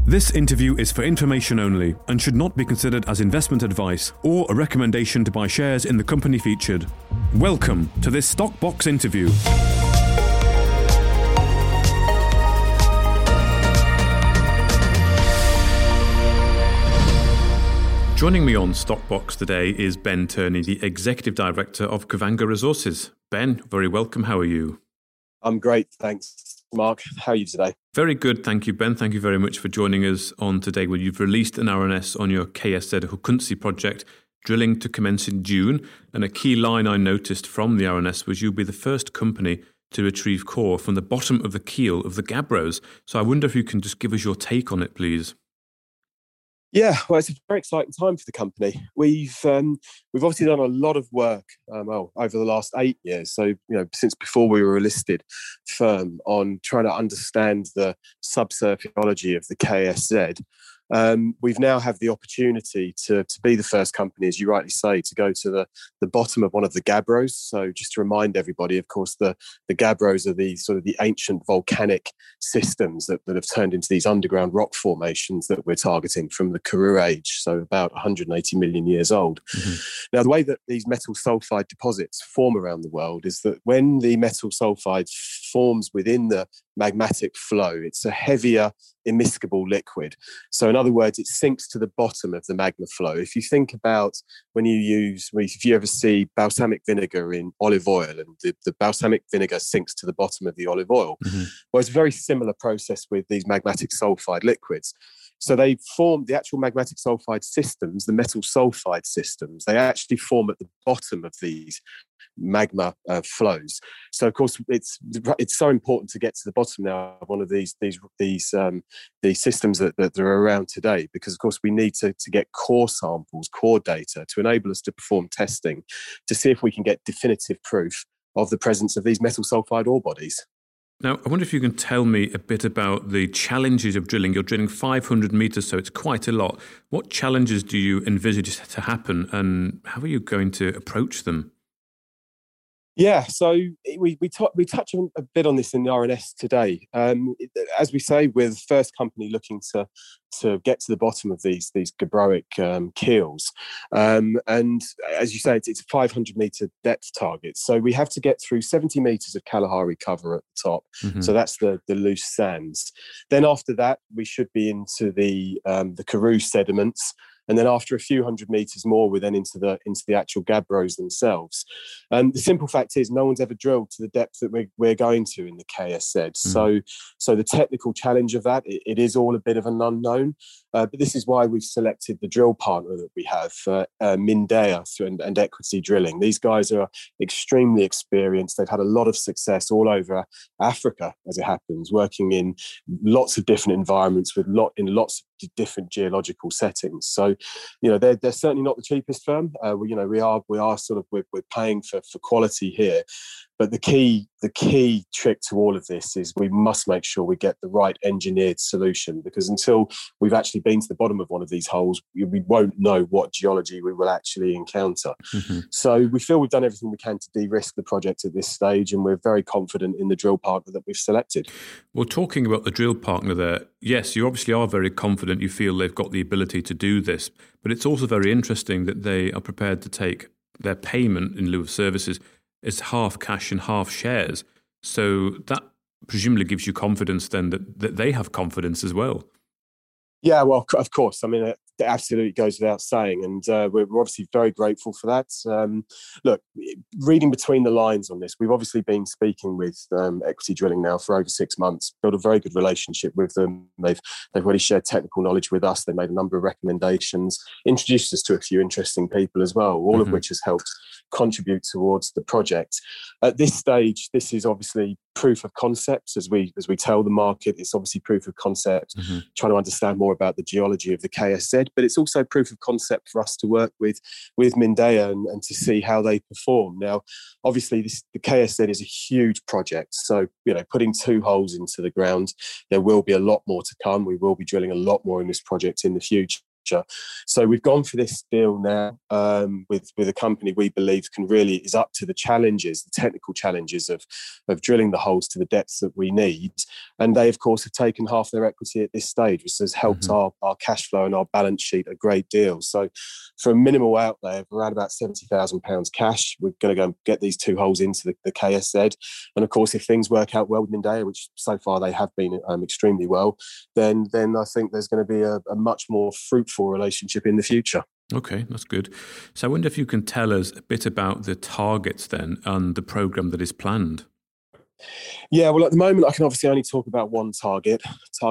This interview is for information only and should not be considered as investment advice or a recommendation to buy shares in the company featured. Welcome to this Stockbox interview. Joining me on Stockbox today is Ben Turney, the Executive Director of Kuvanga Resources. Ben, very welcome. How are you? I'm great, thanks, Mark. How are you today? Very good, thank you, Ben. Thank you very much for joining us on today. Well, you've released an RNS on your KSZ Hukunsi project, drilling to commence in June. And a key line I noticed from the RNS was you'll be the first company to retrieve core from the bottom of the keel of the Gabbros. So I wonder if you can just give us your take on it, please. Yeah, well, it's a very exciting time for the company. We've obviously done a lot of work over the last 8 years. So, since before we were a listed firm, on trying to understand the subsurface geology of the KSZ. We've now have the opportunity to be the first company, as you rightly say, to go to the bottom of one of the Gabbros. So just to remind everybody, of course, the Gabbros are the ancient volcanic systems that have turned into these underground rock formations that we're targeting from the Karoo age, so about 180 million years old. Mm-hmm. Now, the way that these metal sulfide deposits form around the world is that when the metal sulfide forms within the magmatic flow, it's a heavier, immiscible liquid. So in other words, it sinks to the bottom of the magma flow. If you think about if you ever see balsamic vinegar in olive oil, and the balsamic vinegar sinks to the bottom of the olive oil, mm-hmm. Well, it's a very similar process with these magmatic sulfide liquids. So they form the actual magmatic sulfide systems, the metal sulfide systems, they actually form at the bottom of these magma flows. So of course it's so important to get to the bottom now of one of these systems that are around today, because of course we need to get core samples, core data, to enable us to perform testing to see if we can get definitive proof of the presence of these metal sulfide ore bodies. Now, I wonder if you can tell me a bit about the challenges of drilling. You're drilling 500 metres, so it's quite a lot. What challenges do you envisage to happen, and how are you going to approach them? Yeah, so we touch on a bit on this in the RNS today. As we say, we're the first company looking to get to the bottom of these gabbroic keels. And as you say, it's a 500 metre depth target. So we have to get through 70 metres of Kalahari cover at the top. Mm-hmm. So that's the loose sands. Then after that, we should be into the Karoo sediments. And then after a few hundred metres more, we're then into the actual Gabbros themselves. The simple fact is, no one's ever drilled to the depth that we're going to in the KSZ. Mm. So the technical challenge of that, it is all a bit of an unknown. But this is why we've selected the drill partner that we have, Mindea and Equity Drilling. These guys are extremely experienced. They've had a lot of success all over Africa, as it happens, working in lots of different environments in lots of different geological settings. So, they're certainly not the cheapest firm. We're paying for quality here. But the key trick to all of this is we must make sure we get the right engineered solution, because until we've actually been to the bottom of one of these holes, we won't know what geology we will actually encounter. Mm-hmm. So we feel we've done everything we can to de-risk the project at this stage, and we're very confident in the drill partner that we've selected. Well, talking about the drill partner there, yes, you obviously are very confident. You feel they've got the ability to do this, but it's also very interesting that they are prepared to take their payment in lieu of services is half cash and half shares. So that presumably gives you confidence then that they have confidence as well. Yeah, well, of course. I mean, it absolutely goes without saying. And we're obviously very grateful for that. Look, reading between the lines on this, we've obviously been speaking with Equity Drilling now for over 6 months, built a very good relationship with them. They've already shared technical knowledge with us. They made a number of recommendations, introduced us to a few interesting people as well, all of which has helped contribute towards the project. At this stage, this is obviously proof of concept, as we tell the market. It's obviously proof of concept, trying to understand more about the geology of the KSZ, but it's also proof of concept for us to work with Mindea and to see how they perform. Now, obviously, the KSZ is a huge project, so putting 2 holes into the ground, there will be a lot more to come. We will be drilling a lot more in this project in the future. future. So we've gone for this deal now with a company we believe is up to the challenges, the technical challenges of drilling the holes to the depths that we need. And they, of course, have taken half their equity at this stage, which has helped our cash flow and our balance sheet a great deal. So for a minimal outlay of around about £70,000 cash, we're going to go and get these 2 holes into the KSZ. And of course, if things work out well with Mindalia, which so far they have been extremely well, then I think there's going to be a much more fruitful relationship in the future. Okay, that's good. So I wonder if you can tell us a bit about the targets then and the programme that is planned. Yeah, well, at the moment, I can obviously only talk about one target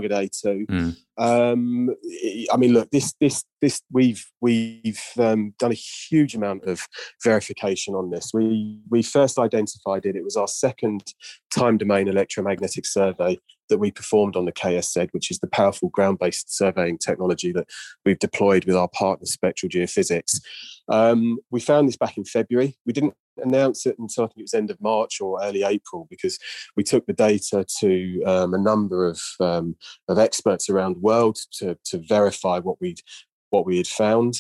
A2. I mean, look, this we've done a huge amount of verification on this. We first identified it. It was our second time domain electromagnetic survey that we performed on the KSZ, which is the powerful ground-based surveying technology that we've deployed with our partner Spectral Geophysics. We found this back in February. We didn't announce it until I think it was end of March or early April, because we took the data to a number of experts around the world to verify what we had found.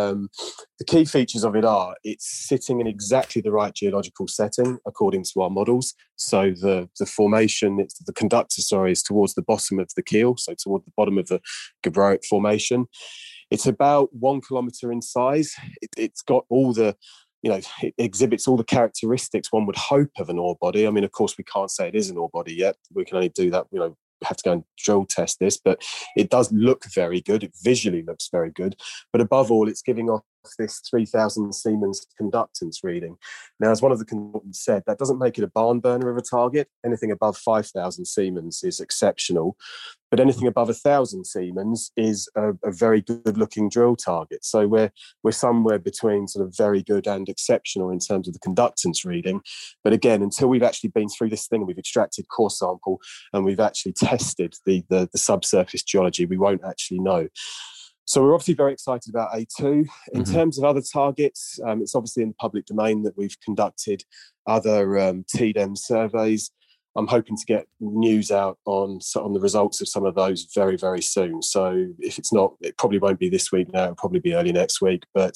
The key features of it are it's sitting in exactly the right geological setting according to our models. So the formation, the conductor, is towards the bottom of the keel, so toward the bottom of the Gabbroic formation. It's about 1 kilometre in size. It's got all the, it exhibits all the characteristics one would hope of an ore body. I mean, of course, we can't say it is an ore body yet. We can only do that, have to go and drill test this, but it does look very good. It visually looks very good. But above all, it's giving off this 3,000 Siemens conductance reading. Now, as one of the consultants said, that doesn't make it a barn burner of a target. Anything above 5,000 Siemens is exceptional, but anything above 1,000 Siemens is a very good-looking drill target. So we're somewhere between sort of very good and exceptional in terms of the conductance reading. But again, until we've actually been through this thing, we've extracted core sample and we've actually tested the subsurface geology, we won't actually know. So we're obviously very excited about A2. In terms of other targets, it's obviously in the public domain that we've conducted other TDEM surveys. I'm hoping to get news out on the results of some of those very, very soon. So if it's not, it probably won't be this week now. It'll probably be early next week. But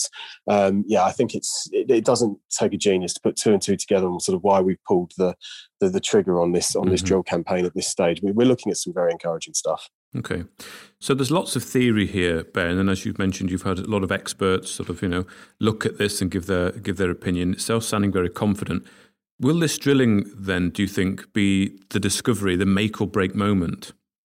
I think it doesn't take a genius to put 2 and 2 together on sort of why we've pulled the trigger on this drill campaign at this stage. We're looking at some very encouraging stuff. Okay. So there's lots of theory here, Ben, and as you've mentioned, you've had a lot of experts sort of, look at this and give their opinion. It's all sounding very confident. Will this drilling then, do you think, be the discovery, the make or break moment?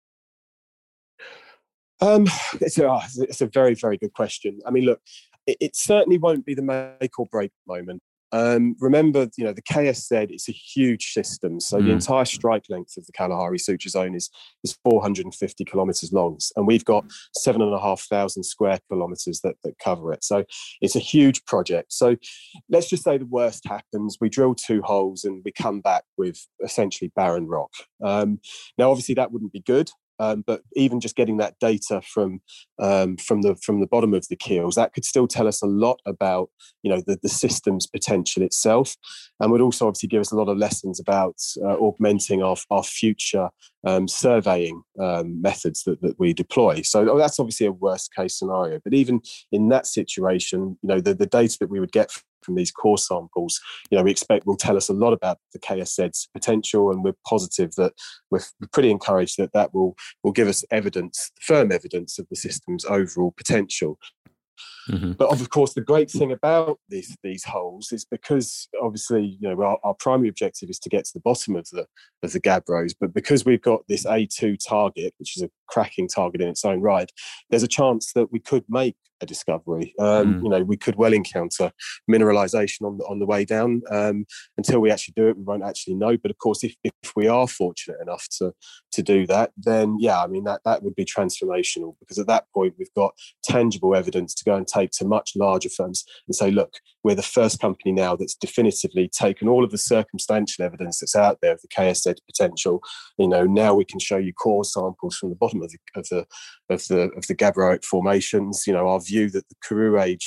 It's a very, very good question. I mean, look, it certainly won't be the make or break moment. Remember, the KSZ is a huge system. So the entire strike length of the Kalahari Suture Zone is 450 kilometres long. And we've got 7,500 square kilometres that cover it. So it's a huge project. So let's just say the worst happens. We drill 2 holes and we come back with essentially barren rock. Now, obviously, that wouldn't be good. But even just getting that data from the bottom of the keels, that could still tell us a lot about the system's potential itself, and would also obviously give us a lot of lessons about augmenting our future surveying methods that we deploy. So that's obviously a worst case scenario. But even in that situation, the data that we would get from these core samples, we expect will tell us a lot about the KSZ's potential, and we're positive that we're pretty encouraged that will give us firm evidence of the system's overall potential. But of course, the great thing about these holes is because obviously, our primary objective is to get to the bottom of the Gabbros, but because we've got this A2 target, which is a cracking target in its own right, there's a chance that we could make a discovery. We could well encounter mineralization on the way down. Until we actually do it, we won't actually know. But of course, if we are fortunate enough to do that, then that would be transformational, because at that point we've got tangible evidence to go and take to much larger firms and say, look, we're the first company now that's definitively taken all of the circumstantial evidence that's out there of the KSZ potential. Now we can show you core samples from the bottom of the Gabbroic formations. Our view that the Karoo Age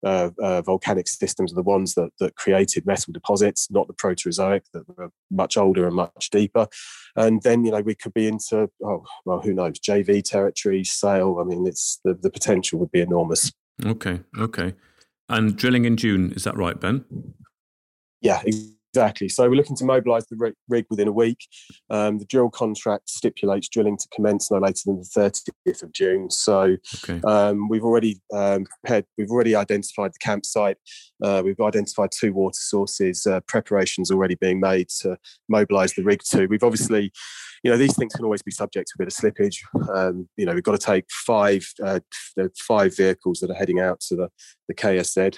volcanic systems are the ones that created metal deposits, not the Proterozoic that were much older and much deeper. And then, we could be into, who knows, JV territory, sale. I mean, it's the potential would be enormous. Okay. And drilling in June, is that right, Ben? Yeah, exactly. So we're looking to mobilise the rig within a week. The drill contract stipulates drilling to commence no later than the 30th of June. So we've already prepared. We've already identified the campsite. We've identified 2 water sources. Preparations already being made to mobilise the rig to. We've obviously, these things can always be subject to a bit of slippage. We've got to take 5 vehicles that are heading out to the KSZ.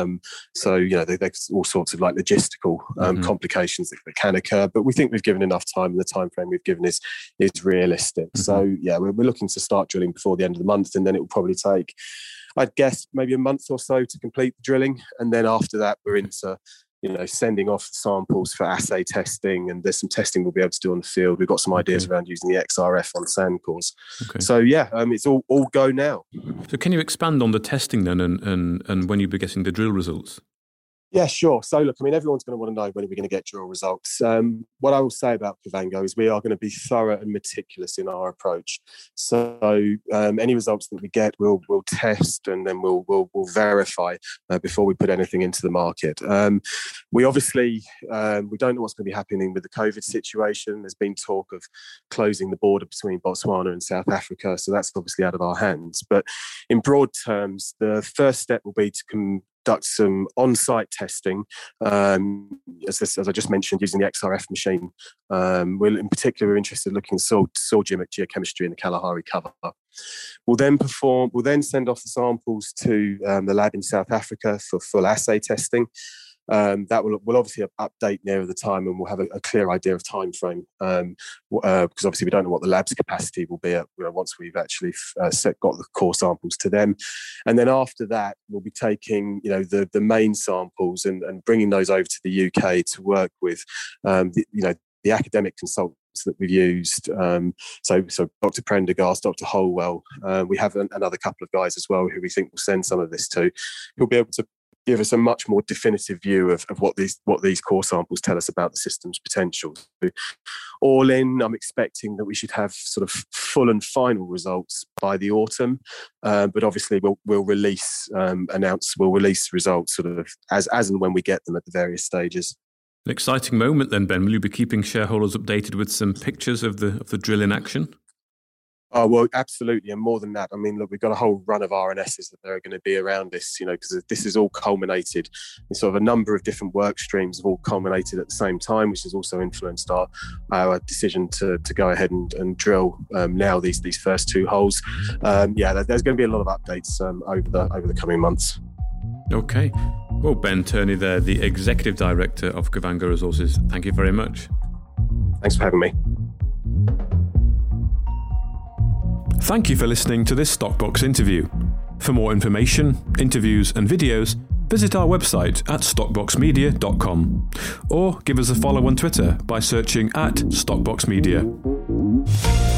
There's all sorts of logistical complications that can occur. But we think we've given enough time, and the time frame we've given is realistic. Mm-hmm. So we're looking to start drilling before the end of the month, and then it will probably take, I'd guess, maybe a month or so to complete the drilling, and then after that we're into sending off samples for assay testing, and there's some testing we'll be able to do on the field. We've got some ideas around using the XRF on sand cores. Okay. So it's all go now. So can you expand on the testing then, and when you'll be getting the drill results? Yeah, sure. So look, everyone's going to want to know when are we going to get drill results. What I will say about Kavango is we are going to be thorough and meticulous in our approach. So any results that we get, we'll test, and then we'll verify before we put anything into the market. We obviously we don't know what's going to be happening with the COVID situation. There's been talk of closing the border between Botswana and South Africa, so that's obviously out of our hands. But in broad terms, the first step will be to conduct some on-site testing, as I just mentioned, using the XRF machine. We're interested in looking at soil geochemistry in the Kalahari cover. We'll then send off the samples to the lab in South Africa for full assay testing. That will obviously update nearer the time, and we'll have a clear idea of time frame, because obviously we don't know what the lab's capacity will be once we've actually got the core samples to them. And then after that, we'll be taking the main samples and bringing those over to the UK to work with the academic consultants that we've used. So Dr. Prendergast, Dr. Holwell. We have another couple of guys as well who we think will send some of this to, who'll be able to give us a much more definitive view of what these core samples tell us about the system's potential. So all in, I'm expecting that we should have sort of full and final results by the autumn, but obviously we'll release results sort of as and when we get them at the various stages. An exciting moment then, Ben. Will you be keeping shareholders updated with some pictures of the drill in action? Oh, well, absolutely. And more than that, look, we've got a whole run of RNSs that are going to be around this, because this is all culminated in sort of a number of different work streams have all culminated at the same time, which has also influenced our decision to go ahead and drill now these first 2 holes. There's going to be a lot of updates over the coming months. Okay. Well, Ben Turney there, the Executive Director of Kavango Resources. Thank you very much. Thanks for having me. Thank you for listening to this Stockbox interview. For more information, interviews and videos, visit our website at stockboxmedia.com or give us a follow on Twitter by searching @StockboxMedia.